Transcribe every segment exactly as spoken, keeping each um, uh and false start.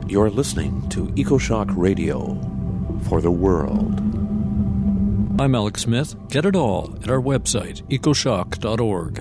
You're listening to EcoShock Radio for the world. I'm Alex Smith. Get it all at our website, ecoshock dot org.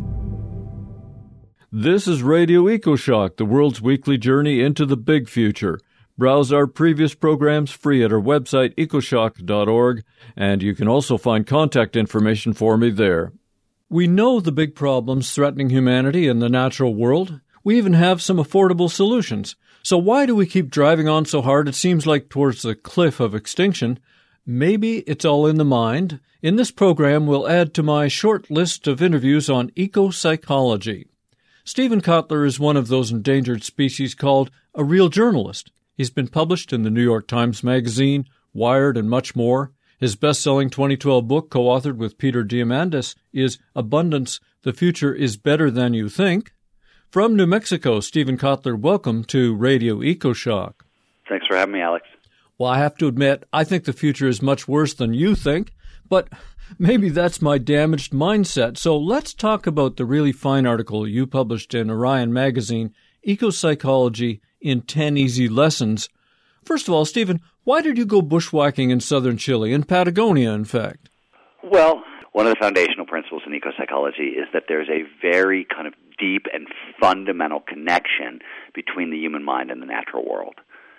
This is Radio EcoShock, the world's weekly journey into the big future. Browse our previous programs free at our website, ecoshock dot org, and you can also find contact information for me there. We know the big problems threatening humanity and the natural world. We even have some affordable solutions. So why do we keep driving on so hard it seems like towards the cliff of extinction? Maybe it's all in the mind. In this program, we'll add to my short list of interviews on eco-psychology. Steven Kotler is one of those endangered species called a real journalist. He's been published in the New York Times Magazine, Wired, and much more. His best-selling twenty twelve book, co-authored with Peter Diamandis, is Abundance, The Future is Better Than You Think. From New Mexico, Steven Kotler, welcome to Radio EcoShock. Thanks for having me, Alex. Well, I have to admit, I think the future is much worse than you think, but maybe that's my damaged mindset. So let's talk about the really fine article you published in Orion Magazine, Eco-Psychology in ten Easy Lessons. First of all, Steven, why did you go bushwhacking in southern Chile, in Patagonia, in fact? Well, one of the foundational principles in eco-psychology is that there's a very kind of deep and fundamental connection between the human mind and the natural world.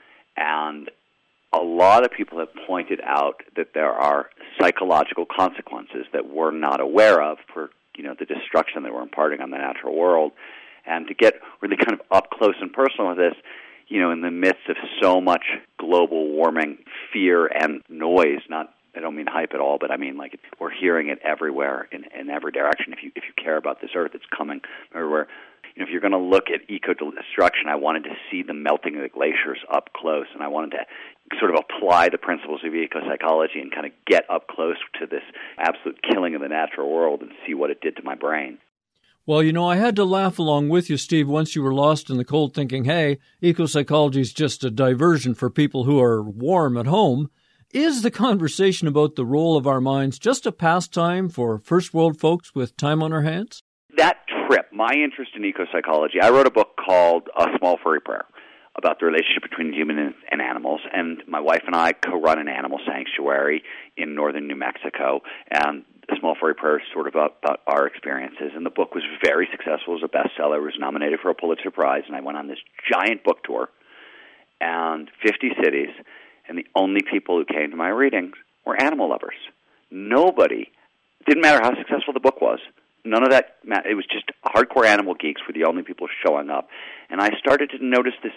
And a lot of people have pointed out that there are psychological consequences that we're not aware of for, you know, the destruction that we're imparting on the natural world. And to get really kind of up close and personal with this, you know, in the midst of so much global warming fear and noise, not, I don't mean hype at all, but I mean like we're hearing it everywhere in, in every direction. If you if you care about this earth, it's coming everywhere. You know, if you're going to look at eco-destruction, I wanted to see the melting of the glaciers up close, and I wanted to sort of apply the principles of eco-psychology and kind of get up close to this absolute killing of the natural world and see what it did to my brain. Well, you know, I had to laugh along with you, Steve, once you were lost in the cold thinking, hey, eco-psychology is just a diversion for people who are warm at home. Is the conversation about the role of our minds just a pastime for first world folks with time on their hands? That trip, my interest in eco-psychology, I wrote a book called A Small Furry Prayer about the relationship between humans and animals, and my wife and I co-run an animal sanctuary in northern New Mexico, and A Small Furry Prayer is sort of about, about our experiences, and the book was very successful. It was a bestseller. It was nominated for a Pulitzer Prize, and I went on this giant book tour, and fifty cities, and the only people who came to my readings were animal lovers. Nobody, didn't matter how successful the book was, none of that, it was just hardcore animal geeks were the only people showing up. And I started to notice this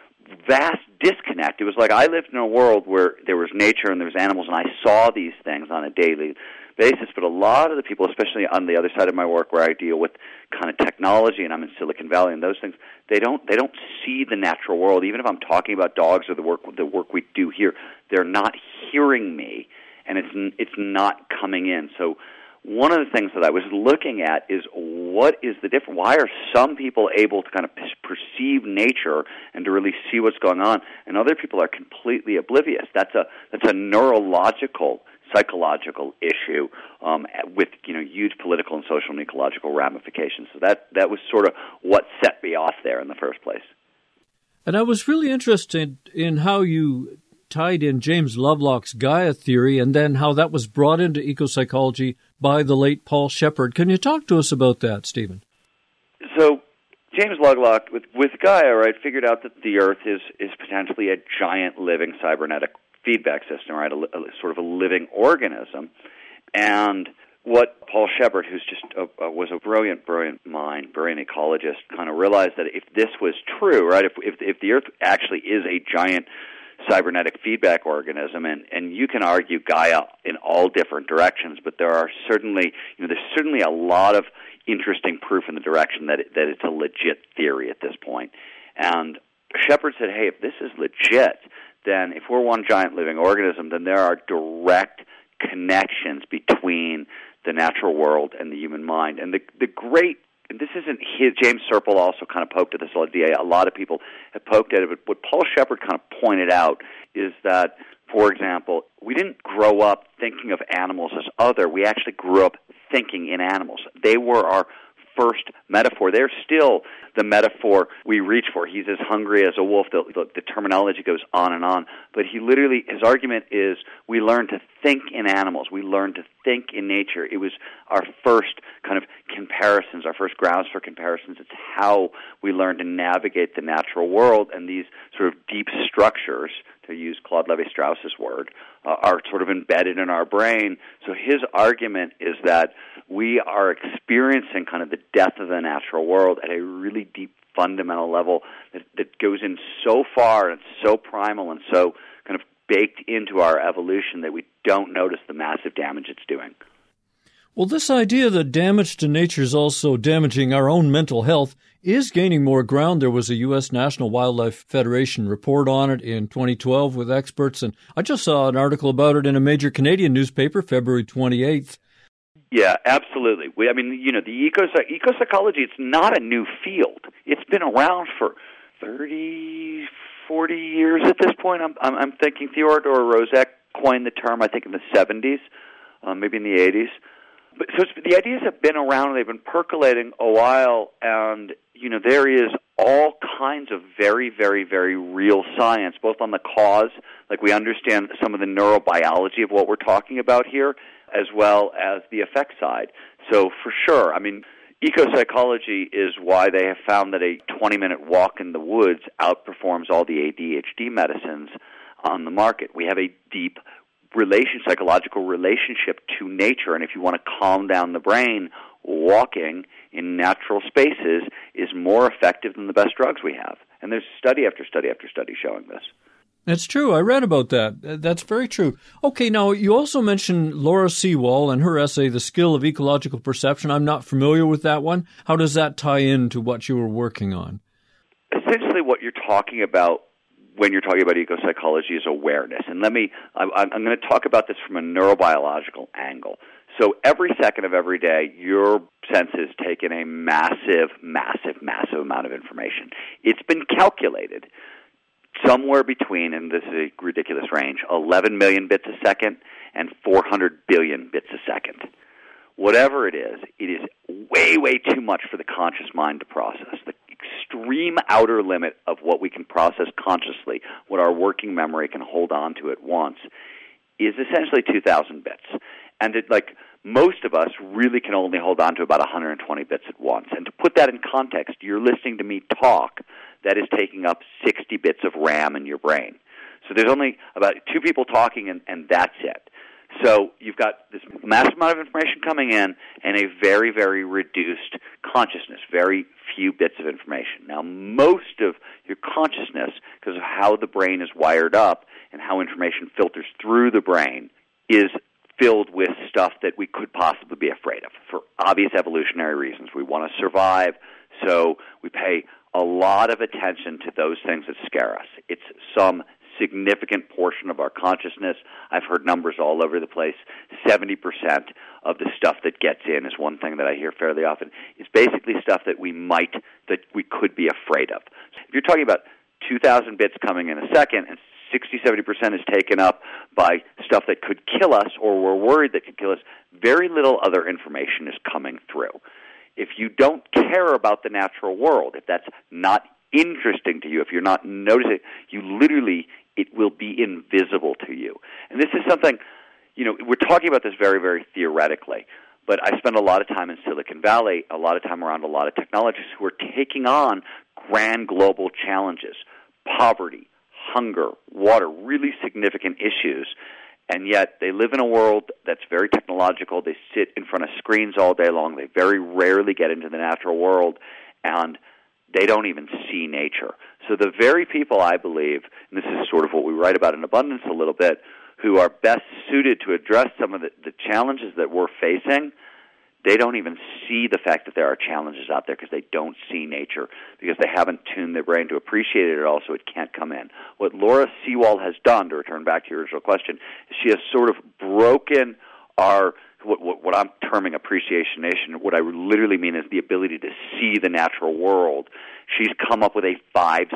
vast disconnect. It was like I lived in a world where there was nature and there was animals, and I saw these things on a daily basis. But a lot of the people, especially on the other side of my work where I deal with kind of technology, and I'm in Silicon Valley and those things, they don't they don't see the natural world. Even if I'm talking about dogs or the work the work we do here, they're not hearing me, and it's it's not coming in. So one of the things that I was looking at is what is the difference? Why are some people able to kind of perceive nature and to really see what's going on, and other people are completely oblivious? That's a that's a neurological, psychological issue um, with you know huge political and social and ecological ramifications. So that that was sort of what set me off there in the first place. And I was really interested in how you tied in James Lovelock's Gaia theory and then how that was brought into eco-psychology by the late Paul Shepard. Can you talk to us about that, Steven? So James Lovelock, with, with Gaia, right, figured out that the Earth is, is potentially a giant living cybernetic feedback system, right, a, a sort of a living organism. And what Paul Shepard, who's just a, a, was a brilliant, brilliant mind, brilliant ecologist, kind of realized that if this was true, right, if if, if the Earth actually is a giant cybernetic feedback organism, and, and you can argue Gaia in all different directions, but there are certainly, you know, there's certainly a lot of interesting proof in the direction that it, that it's a legit theory at this point. And Shepard said, hey, if this is legit, then if we're one giant living organism, then there are direct connections between the natural world and the human mind. And the the great And this isn't his, James Serpell also kind of poked at this idea. A lot of people have poked at it, but what Paul Shepard kind of pointed out is that, for example, we didn't grow up thinking of animals as other. We actually grew up thinking in animals. They were our first metaphor. They're still the metaphor we reach for. He's as hungry as a wolf. The, the, the terminology goes on and on. But he literally, his argument is we learn to think in animals. We learn to think in nature. It was our first kind of comparisons, our first grounds for comparisons. It's how we learn to navigate the natural world, and these sort of deep structures, to use Claude Levi-Strauss's word, uh, are sort of embedded in our brain. So his argument is that we are experiencing kind of the death of the natural world at a really deep, fundamental level that, that goes in so far and so primal and so kind of baked into our evolution that we don't notice the massive damage it's doing. Well, this idea that damage to nature is also damaging our own mental health is gaining more ground. There was a U S National Wildlife Federation report on it in twenty twelve with experts, and I just saw an article about it in a major Canadian newspaper, February twenty-eighth. Yeah, absolutely. We, I mean, you know, the eco ecopsychology, it's not a new field. It's been around for thirty, forty years at this point. I'm, I'm, I'm thinking Theodore Rozek coined the term, I think, in the seventies, uh, maybe in the eighties. But so the ideas have been around, they've been percolating a while, and, you know, there is all kinds of very, very, very real science, both on the cause, like we understand some of the neurobiology of what we're talking about here, as well as the effect side. So for sure, I mean, ecopsychology is why they have found that a twenty-minute walk in the woods outperforms all the A D H D medicines on the market. We have a deep relation, psychological relationship to nature, and if you want to calm down the brain, walking in natural spaces is more effective than the best drugs we have. And there's study after study after study showing this. That's true. I read about that. That's very true. Okay, now you also mentioned Laura Sewall and her essay, The Skill of Ecological Perception. I'm not familiar with that one. How does that tie into what you were working on? Essentially what you're talking about when you're talking about ecopsychology is awareness. And let me, I'm, I'm going to talk about this from a neurobiological angle. So every second of every day, your senses take in a massive, massive, massive amount of information. It's been calculated somewhere between, and this is a ridiculous range, eleven million bits a second and four hundred billion bits a second. Whatever it is, it is way, way too much for the conscious mind to process. The extreme outer limit of what we can process consciously, what our working memory can hold on to at once, is essentially two thousand bits. And it, like most of us really can only hold on to about one hundred twenty bits at once. And to put that in context, you're listening to me talk, that is taking up sixty bits of RAM in your brain. So there's only about two people talking, and, and that's it. So you've got this massive amount of information coming in and a very, very reduced consciousness, very few bits of information. Now, most of your consciousness, because of how the brain is wired up and how information filters through the brain, is filled with stuff that we could possibly be afraid of for obvious evolutionary reasons. We want to survive, so we pay a lot of attention to those things that scare us. It's some significant portion of our consciousness. I've heard numbers all over the place. seventy percent of the stuff that gets in is one thing that I hear fairly often. It's basically stuff that we might, that we could be afraid of. If you're talking about two thousand bits coming in a second and sixty, seventy percent is taken up by stuff that could kill us or we're worried that could kill us, very little other information is coming through. If you don't care about the natural world, if that's not interesting to you, if you're not noticing, you literally, it will be invisible to you. And this is something, you know, we're talking about this very, very theoretically, but I spend a lot of time in Silicon Valley, a lot of time around a lot of technologists who are taking on grand global challenges, poverty, hunger, water, really significant issues, and yet they live in a world that's very technological. They sit in front of screens all day long. They very rarely get into the natural world, and they don't even see nature. So the very people, I believe, and this is sort of what we write about in Abundance a little bit, who are best suited to address some of the, the challenges that we're facing, they don't even see the fact that there are challenges out there because they don't see nature, because they haven't tuned their brain to appreciate it at all, so it can't come in. What Laura Sewall has done, to return back to your original question, is she has sort of broken our, what, what, what I'm terming appreciation nation. What I literally mean is the ability to see the natural world. She's come up with a five-step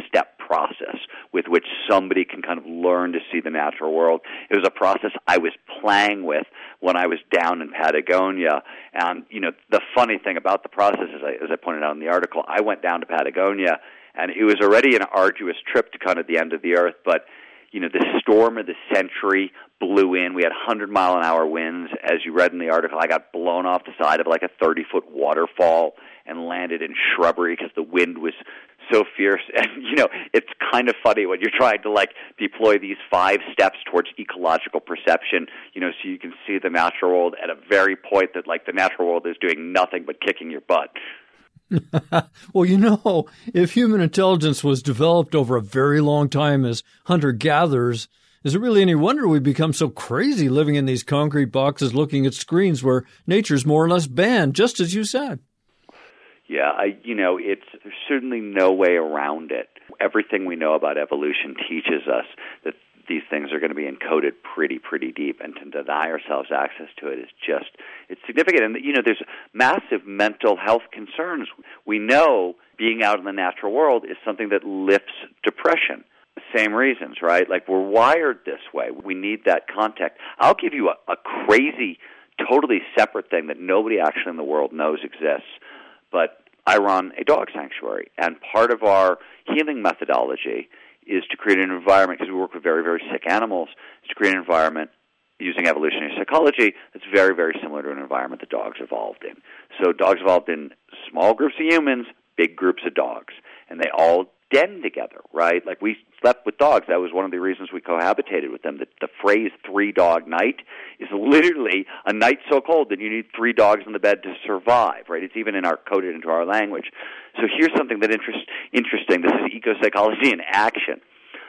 process with which somebody can kind of learn to see the natural world. It was a process I was playing with when I was down in Patagonia. And, you know, the funny thing about the process, as I, as I pointed out in the article, I went down to Patagonia, and it was already an arduous trip to kind of the end of the earth, but you know, the storm of the century blew in. We had one hundred mile an hour winds. As you read in the article, I got blown off the side of like a thirty-foot waterfall and landed in shrubbery because the wind was so fierce. And, you know, it's kind of funny when you're trying to, like, deploy these five steps towards ecological perception, you know, so you can see the natural world at a very point that, like, the natural world is doing nothing but kicking your butt. Well, you know, if human intelligence was developed over a very long time as hunter-gatherers, is it really any wonder we become so crazy living in these concrete boxes looking at screens where nature's more or less banned, just as you said? Yeah, I, you know, it's there's certainly no way around it. Everything we know about evolution teaches us that these things are going to be encoded pretty, pretty deep, and to deny ourselves access to it is just, it's significant. And, you know, there's massive mental health concerns. We know being out in the natural world is something that lifts depression. The same reasons, right? Like, we're wired this way. We need that contact. I'll give you a, a crazy, totally separate thing that nobody actually in the world knows exists, but I run a dog sanctuary, and part of our healing methodology is to create an environment, because we work with very, very sick animals, is to create an environment using evolutionary psychology that's very, very similar to an environment that dogs evolved in. So dogs evolved in small groups of humans, big groups of dogs, and they all den together, right? Like, we slept with dogs. That was one of the reasons we cohabitated with them. The, the phrase three-dog night is literally a night so cold that you need three dogs in the bed to survive, right? It's even in our coded into our language. So here's something that interest, interesting. This is ecopsychology in action.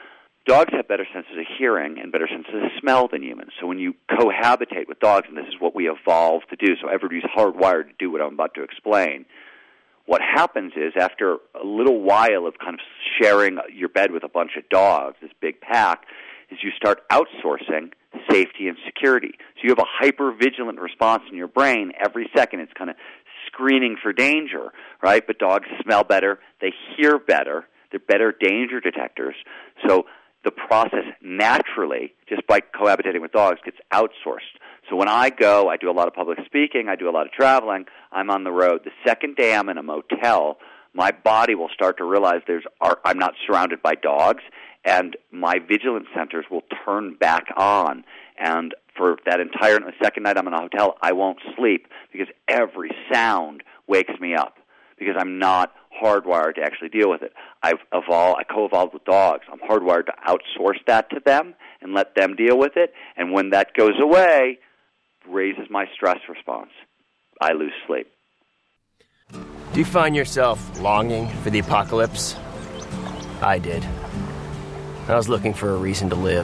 Dogs have better senses of hearing and better senses of smell than humans. So when you cohabitate with dogs, and this is what we evolved to do, so everybody's hardwired to do what I'm about to explain, what happens is, after a little while of kind of sharing your bed with a bunch of dogs, this big pack, is you start outsourcing safety and security. So you have a hyper-vigilant response in your brain every second. It's kind of screening for danger, right? But dogs smell better. They hear better. They're better danger detectors. So the process naturally, just by cohabitating with dogs, gets outsourced. So when I go, I do a lot of public speaking, I do a lot of traveling, I'm on the road. The second day I'm in a motel, my body will start to realize there's I'm not surrounded by dogs, and my vigilance centers will turn back on. And for that entire the second night I'm in a hotel, I won't sleep because every sound wakes me up because I'm not hardwired to actually deal with it. I've evolved, I co-evolved with dogs. I'm hardwired to outsource that to them and let them deal with it. And when that goes away, raises my stress response. I lose sleep. Do you find yourself longing for the apocalypse? I did. I was looking for a reason to live.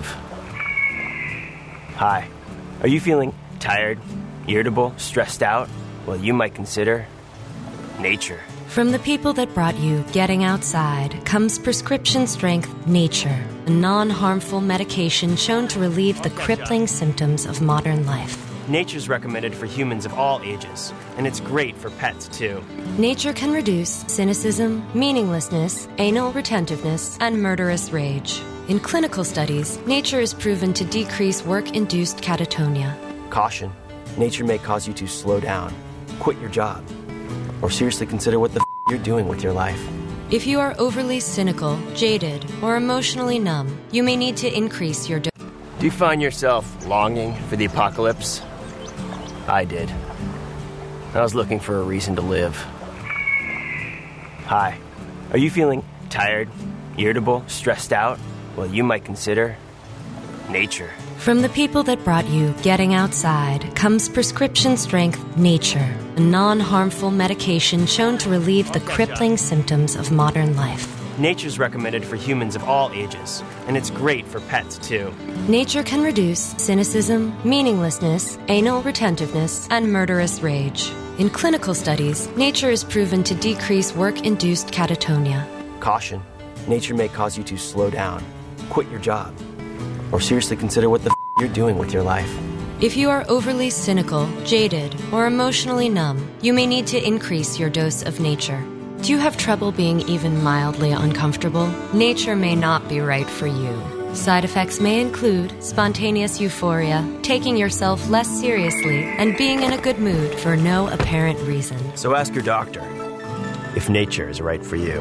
Hi. Are you feeling tired, irritable, stressed out? Well, you might consider nature. From the people that brought you Getting Outside comes prescription strength Nature, a non-harmful medication shown to relieve the crippling symptoms of modern life. Nature's recommended for humans of all ages, and it's great for pets, too. Nature can reduce cynicism, meaninglessness, anal retentiveness, and murderous rage. In clinical studies, Nature is proven to decrease work-induced catatonia. Caution. Nature may cause you to slow down, quit your job, or seriously consider what the f*** you're doing with your life. If you are overly cynical, jaded, or emotionally numb, you may need to increase your... Do- Do you find yourself longing for the apocalypse? I did. I was looking for a reason to live. Hi. Are you feeling tired, irritable, stressed out? Well, you might consider nature. From the people that brought you Getting Outside comes prescription strength Nature, a non-harmful medication shown to relieve the crippling symptoms of modern life. Nature's recommended for humans of all ages, and it's great for pets, too. Nature can reduce cynicism, meaninglessness, anal retentiveness, and murderous rage. In clinical studies, Nature is proven to decrease work-induced catatonia. Caution. Nature may cause you to slow down, quit your job, or seriously consider what the f*** you're doing with your life. If you are overly cynical, jaded, or emotionally numb, you may need to increase your dose of Nature. Do you have trouble being even mildly uncomfortable? Nature may not be right for you. Side effects may include spontaneous euphoria, taking yourself less seriously, and being in a good mood for no apparent reason. So ask your doctor if nature is right for you.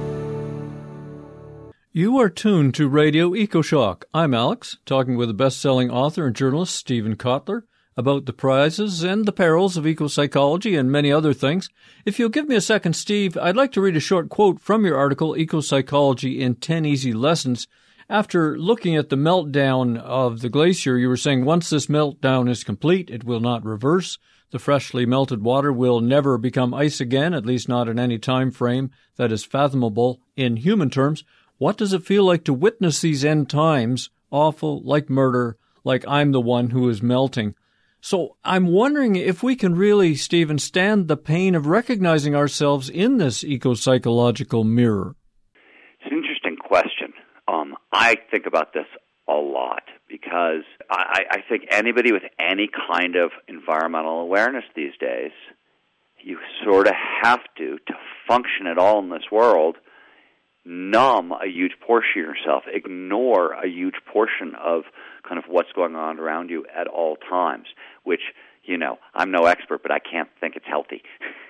You are tuned to Radio EcoShock. I'm Alex, talking with the best-selling author and journalist Steven Kotler about the prizes and the perils of eco-psychology and many other things. If you'll give me a second, Steve, I'd like to read a short quote from your article, Eco-Psychology in ten Easy Lessons. After looking at the meltdown of the glacier, you were saying once this meltdown is complete, it will not reverse. The freshly melted water will never become ice again, at least not in any time frame that is fathomable in human terms. What does it feel like to witness these end times, awful, like murder, like I'm the one who is melting? So I'm wondering if we can really, Stephen, stand the pain of recognizing ourselves in this eco-psychological mirror. It's an interesting question. Um, I think about this a lot because I, I think anybody with any kind of environmental awareness these days, you sort of have to, to function at all in this world, numb a huge portion of yourself, ignore a huge portion of kind of what's going on around you at all times, which, you know, I'm no expert, but I can't think it's healthy.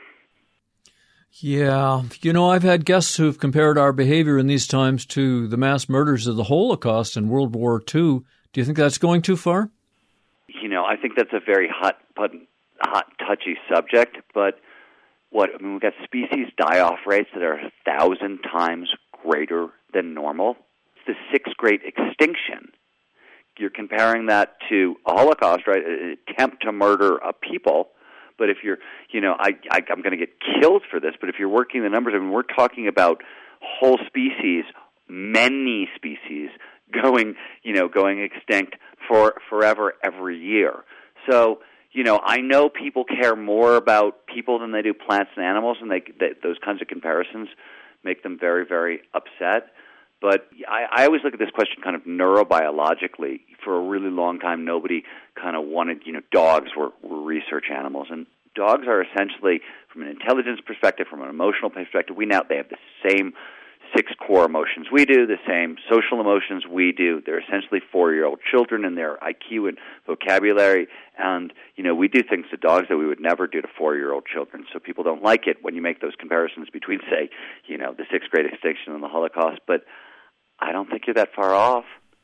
Yeah, you know, I've had guests who've compared our behavior in these times to the mass murders of the Holocaust in World War Two. Do you think that's going too far? You know, I think that's a very hot, hot, touchy subject, but what, I mean, we've got species die-off rates that are a thousand times greater than normal. It's the sixth great extinction. You're comparing that to a Holocaust, right? An attempt to murder a people. But if you're, you know, I, I, I'm going to get killed for this, but if you're working the numbers, I mean, we're talking about whole species, many species, going, you know, going extinct for forever every year. So, you know, I know people care more about people than they do plants and animals, and they, they, those kinds of comparisons make them very, very upset. But I, I always look at this question kind of neurobiologically. For a really long time, nobody kind of wanted, you know, dogs were, were research animals. And dogs are essentially, from an intelligence perspective, from an emotional perspective, we now, they have the same six core emotions we do, the same social emotions we do. They're essentially four-year-old children in their I Q and vocabulary. And, you know, we do things to dogs that we would never do to four-year-old children. So people don't like it when you make those comparisons between, say, you know, the sixth great extinction and the Holocaust. But I don't think you're that far off.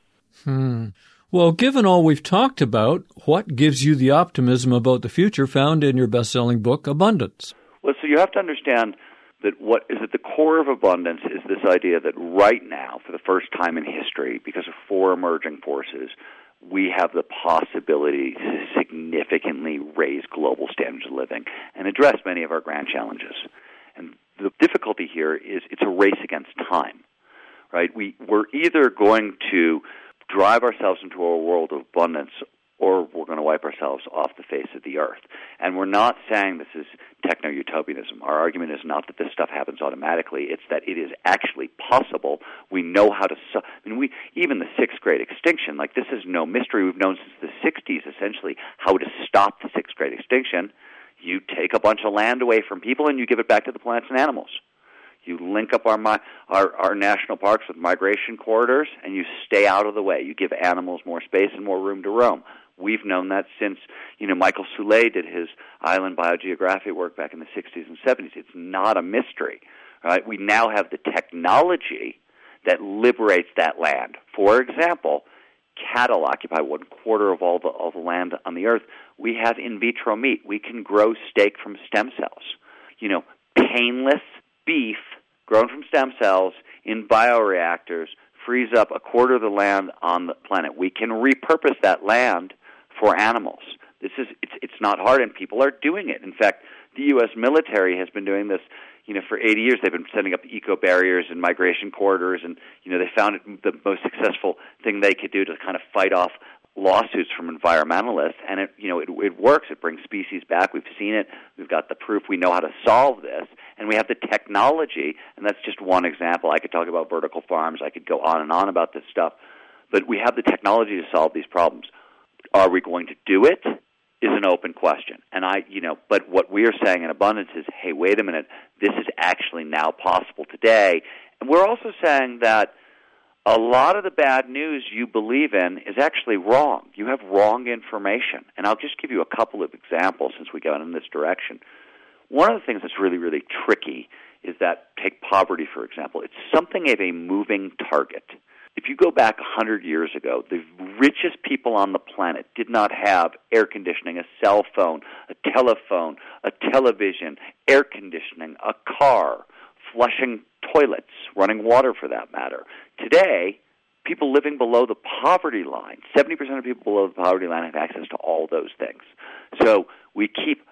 Hmm. Well, given all we've talked about, what gives you the optimism about the future found in your best-selling book, Abundance? Well, so you have to understand that what is at the core of abundance is this idea that right now, for the first time in history, because of four emerging forces, we have the possibility to significantly raise global standards of living and address many of our grand challenges. And the difficulty here is it's a race against time. Right? We, we're either going to drive ourselves into a world of abundance or we're going to wipe ourselves off the face of the earth. And we're not saying this is techno-utopianism. Our argument is not that this stuff happens automatically. It's that it is actually possible. We know how to... Su- I mean, we, even the sixth great extinction, like this is no mystery. We've known since the sixties, essentially, how to stop the sixth great extinction. You take a bunch of land away from people and you give it back to the plants and animals. You link up our, our our national parks with migration corridors, and you stay out of the way. You give animals more space and more room to roam. We've known that since, you know, Michael Soule did his island biogeography work back in the sixties and seventies. It's not a mystery, right? We now have the technology that liberates that land. For example, cattle occupy one quarter of all the, all the land on the earth. We have in vitro meat. We can grow steak from stem cells. You know, painless beef grown from stem cells in bioreactors frees up a quarter of the land on the planet. We can repurpose that land for animals. This is it's it's not hard, and people are doing it. In fact, the U S military has been doing this, you know, for eighty years. They've been setting up eco barriers and migration corridors, and you know, they found it the most successful thing they could do to kind of fight off lawsuits from environmentalists, and it you know it, it works. It brings species back. We've seen it. We've got the proof. We know how to solve this, and we have the technology. And that's just one example. I could talk about vertical farms. I could go on and on about this stuff, but we have the technology to solve these problems. Are we going to do it? is an open question. And I, you know, but what we are saying in abundance is, hey, wait a minute, this is actually now possible today. And we're also saying that a lot of the bad news you believe in is actually wrong. You have wrong information. And I'll just give you a couple of examples since we got in this direction. One of the things that's really, really tricky is that, take poverty, for example. It's something of a moving target. If you go back one hundred years ago, the richest people on the planet did not have air conditioning, a cell phone, a telephone, a television, air conditioning, a car, flushing toilets, running water for that matter. Today, people living below the poverty line, seventy percent of people below the poverty line have access to all those things. So we keep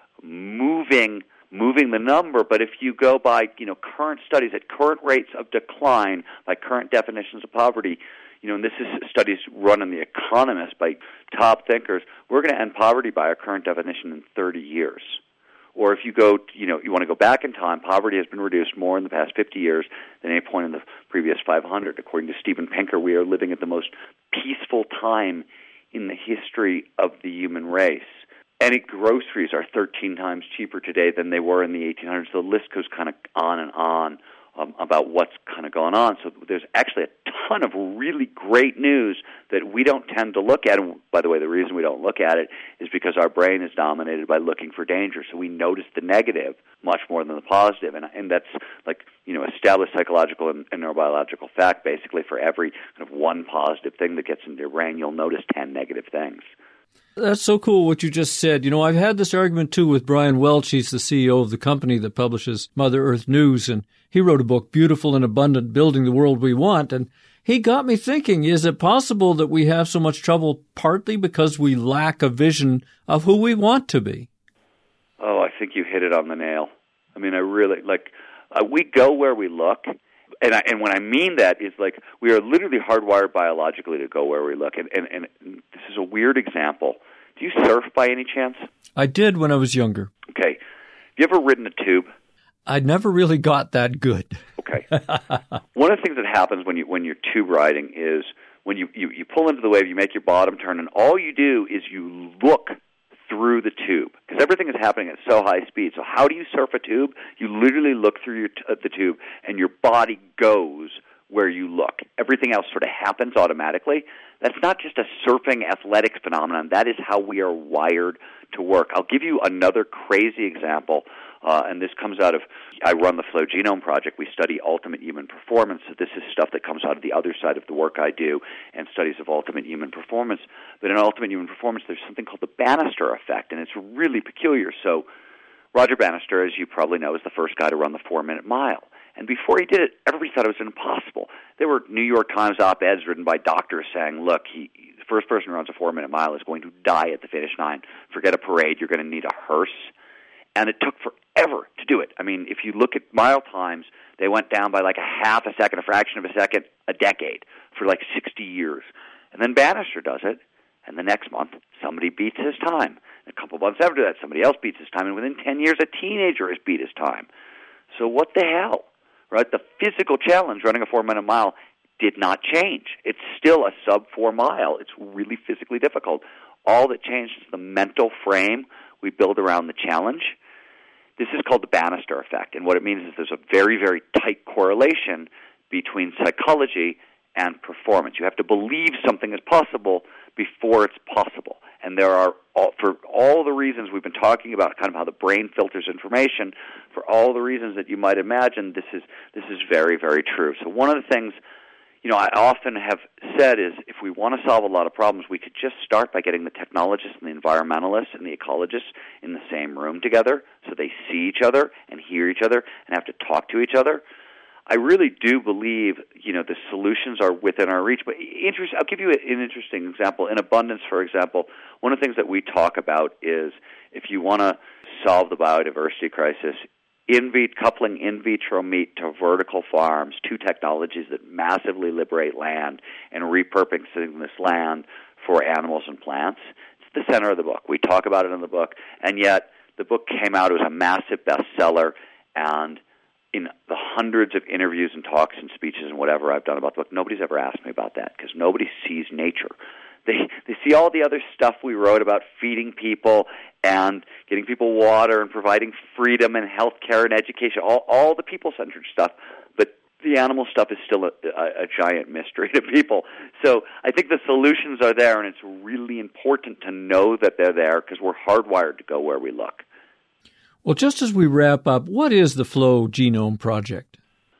moving moving the number, but if you go by, you know, current studies at current rates of decline, by current definitions of poverty, you know, and this is studies run in The Economist by top thinkers, we're going to end poverty by our current definition in thirty years. Or if you go, you know, you want to go back in time, poverty has been reduced more in the past fifty years than any point in the previous five hundred. According to Steven Pinker, we are living at the most peaceful time in the history of the human race. Any groceries are thirteen times cheaper today than they were in the eighteen hundreds. The list goes kind of on and on um, about what's kind of going on. So there's actually a ton of really great news that we don't tend to look at. And by the way, the reason we don't look at it is because our brain is dominated by looking for danger. So we notice the negative much more than the positive. And, and that's like, you know, established psychological and, and neurobiological fact. Basically, for every kind of one positive thing that gets into your brain, you'll notice ten negative things. That's so cool what you just said. You know, I've had this argument, too, with Brian Welch. He's the C E O of the company that publishes Mother Earth News, and he wrote a book, Beautiful and Abundant, Building the World We Want, and he got me thinking, is it possible that we have so much trouble partly because we lack a vision of who we want to be? Oh, I think you hit it on the nail. I mean, I really, like, uh, we go where we look. And I, and when I mean that is like we are literally hardwired biologically to go where we look. And, and, and this is a weird example. Do you surf by any chance? I did when I was younger. Okay. Have you ever ridden a tube? I never really got that good. Okay. One of the things that happens when you when you're tube riding is when you, you, you pull into the wave, you make your bottom turn, and all you do is you look through the tube, because everything is happening at so high speed. So how do you surf a tube? You literally look through your t- the tube, and your body goes where you look. Everything else sort of happens automatically. That's not just a surfing athletics phenomenon. That is how we are wired to work. I'll give you another crazy example, uh, and this comes out of, I run the Flow Genome Project. We study ultimate human performance. So this is stuff that comes out of the other side of the work I do and studies of ultimate human performance. But in ultimate human performance, there's something called the Bannister effect, and it's really peculiar. So Roger Bannister, as you probably know, is the first guy to run the four-minute mile. And before he did it, everybody thought it was impossible. There were New York Times op-eds written by doctors saying, look, he, the first person who runs a four-minute mile is going to die at the finish line. Forget a parade. You're going to need a hearse. And it took forever to do it. I mean, if you look at mile times, they went down by like a half a second, a fraction of a second, a decade for like sixty years. And then Bannister does it, and the next month, somebody beats his time. And a couple months after that, somebody else beats his time. And within ten years, a teenager has beat his time. So what the hell? Right? The physical challenge running a four-minute mile did not change. It's still a sub-four mile. It's really physically difficult. All that changed is the mental frame we build around the challenge. This is called the Bannister effect, and what it means is there's a very, very tight correlation between psychology and performance. You have to believe something is possible before it's possible. And there are, all, for all the reasons we've been talking about, kind of how the brain filters information, for all the reasons that you might imagine, this is this is very, very true. So one of the things, you know, I often have said is if we want to solve a lot of problems, we could just start by getting the technologists and the environmentalists and the ecologists in the same room together so they see each other and hear each other and have to talk to each other. I really do believe, you know, the solutions are within our reach. But interest, I'll give you an interesting example. In abundance, for example, one of the things that we talk about is if you want to solve the biodiversity crisis, in vit- coupling in vitro meat to vertical farms, two technologies that massively liberate land and repurposing this land for animals and plants. It's the center of the book. We talk about it in the book, and yet the book came out. It was a massive bestseller, and in the hundreds of interviews and talks and speeches and whatever I've done about the book, nobody's ever asked me about that because nobody sees nature. They they see all the other stuff we wrote about feeding people and getting people water and providing freedom and health care and education, all, all the people-centered stuff. But the animal stuff is still a, a, a giant mystery to people. So I think the solutions are there, and it's really important to know that they're there because we're hardwired to go where we look. Well, just as we wrap up, what is the Flow Genome Project?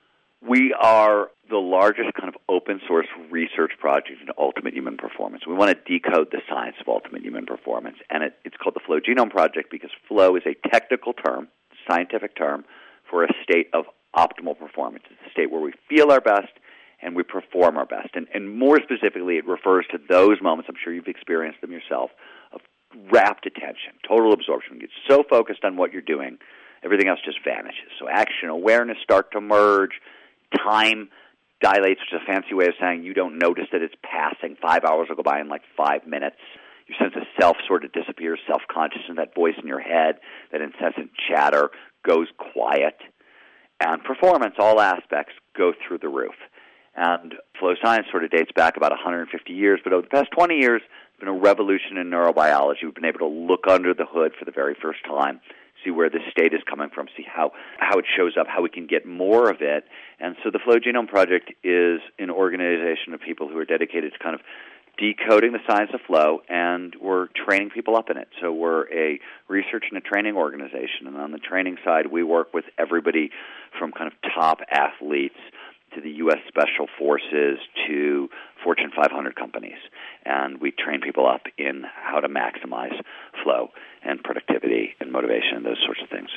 We are the largest kind of open-source research project in ultimate human performance. We want to decode the science of ultimate human performance, and it, it's called the Flow Genome Project because flow is a technical term, scientific term, for a state of optimal performance. It's a state where we feel our best and we perform our best. And, and more specifically, it refers to those moments, I'm sure you've experienced them yourself, of rapt attention, total absorption. You get so focused on what you're doing, everything else just vanishes. So action, awareness start to merge, time dilates, which is a fancy way of saying you don't notice that it's passing. Five hours will go by in like five minutes. Your sense of self sort of disappears, self-consciousness, that voice in your head, that incessant chatter goes quiet. And performance, all aspects, go through the roof. And flow science sort of dates back about one hundred fifty years, but over the past twenty years, there's been a revolution in neurobiology. We've been able to look under the hood for the very first time, see where this state is coming from, see how, how it shows up, how we can get more of it. And so the Flow Genome Project is an organization of people who are dedicated to kind of decoding the science of flow, and we're training people up in it. So we're a research and a training organization, and on the training side, we work with everybody from kind of top athletes to the U S Special Forces to Fortune five hundred companies. And we train people up in how to maximize flow and productivity and motivation and those sorts of things.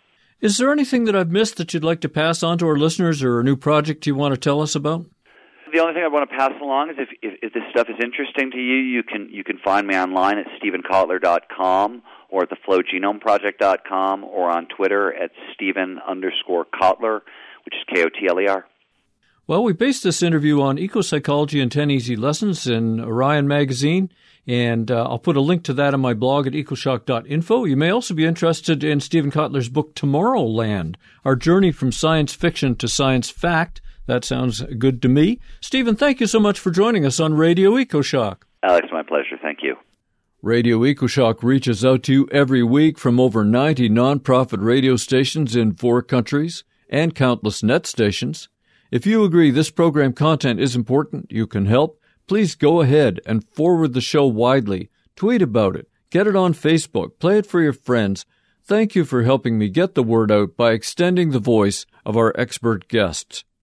Is there anything that I've missed that you'd like to pass on to our listeners, or a new project you want to tell us about? The only thing I want to pass along is if, if, if this stuff is interesting to you, you can you can find me online at stephen kotler dot com or at the flow genome project dot com or on Twitter at Stephen underscore Kotler, which is K O T L E R. Well, we based this interview on Ecopsychology in ten Easy Lessons in Orion Magazine, and uh, I'll put a link to that on my blog at ecoshock dot info. You may also be interested in Stephen Kotler's book, Tomorrowland, Our Journey from Science Fiction to Science Fact. That sounds good to me. Stephen, thank you so much for joining us on Radio EcoShock. Alex, my pleasure. Thank you. Radio EcoShock reaches out to you every week from over ninety nonprofit radio stations in four countries and countless net stations. If you agree this program content is important, you can help. Please go ahead and forward the show widely. Tweet about it. Get it on Facebook. Play it for your friends. Thank you for helping me get the word out by extending the voice of our expert guests.